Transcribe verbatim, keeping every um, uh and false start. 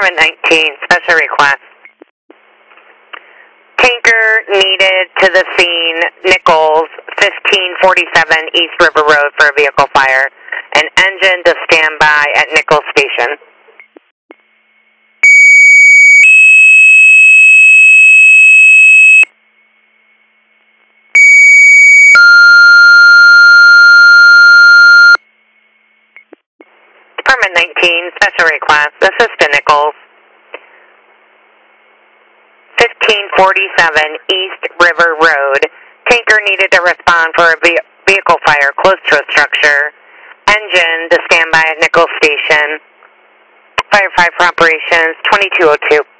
Department nineteen, special request. Tanker needed to the scene, Nichols, fifteen forty-seven East River Road for a vehicle fire. An engine to stand by at Nichols Station. Department nineteen, special request. This is to Nichols. fifteen forty-seven East River Road. Tanker needed to respond for a ve vehicle fire close to a structure. Engine to stand by at Nichols Station. Firefighter for operations, twenty-two oh two.